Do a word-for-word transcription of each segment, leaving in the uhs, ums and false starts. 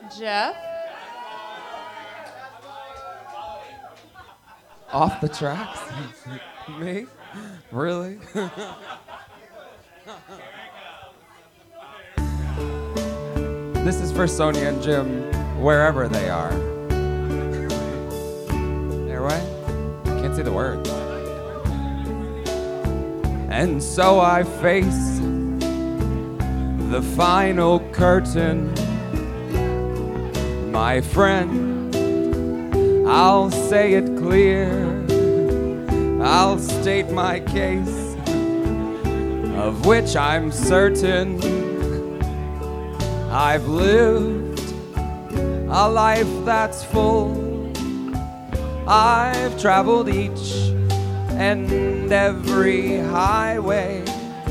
Jeff? Off the tracks? Me? Really? This is for Sonia and Jim, wherever they are. Airway? Can't see the words. And so I face the final curtain. My friend, I'll say it clear. I'll state my case, of which I'm certain. I've lived a life that's full. I've traveled each and every highway,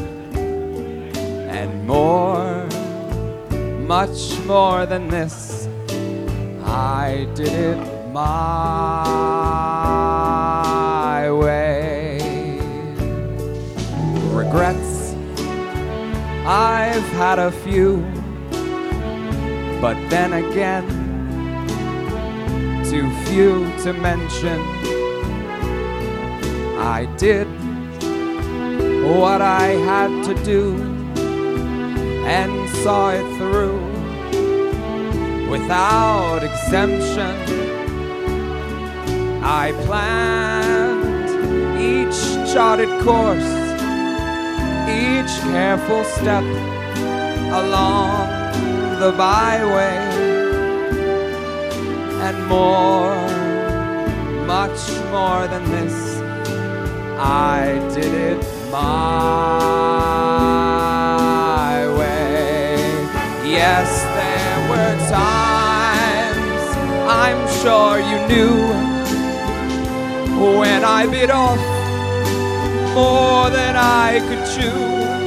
and more, much more than this, I did it my way. Regrets, I've had a few, but then again, too few to mention. I did what I had to do and saw it through without exemption. I planned each charted course, each careful step along the byway, and more, much more than this, I did it my way. Yes, there were times, I'm sure you knew, when I bit off more than I could chew.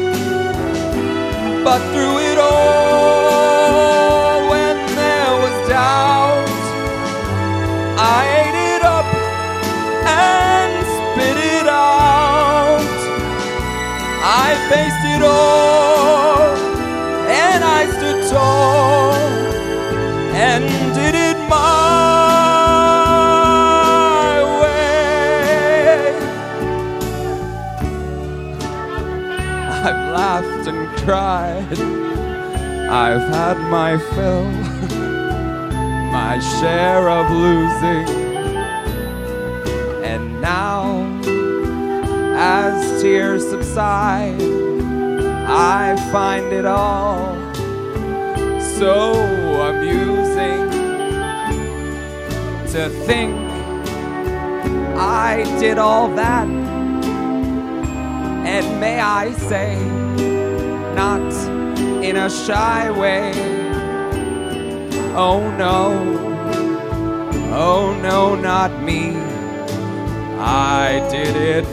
But through it all, when there was doubt, I ate it up and spit it out. I faced it all, and I stood tall, and did it my way. I've laughed and cried, I've had my fill, my share of losing, and now, as tears subside, I find it all so amusing to think I did all that, and may I say, not in a shy way. Oh no, oh no, not me. I did it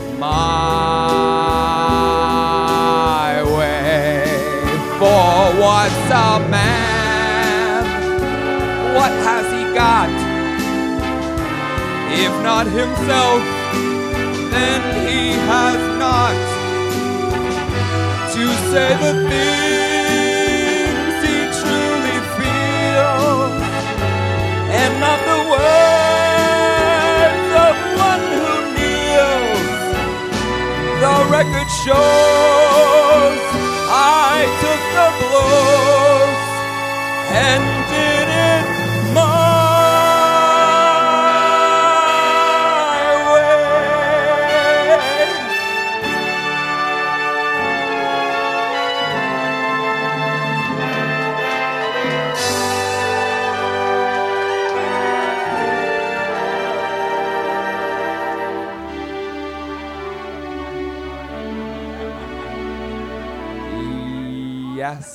my way. For what's a man? What has he got? If not himself, then he has not to say the things he truly feels, and not the words of one who kneels. The record shows I took the blows and did it my Yes,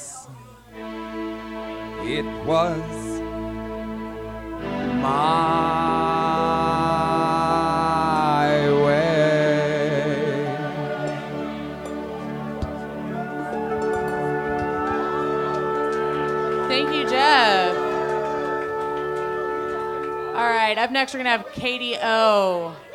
it was my way. Thank you, Jeff. All right, up next we're going to have Katie O.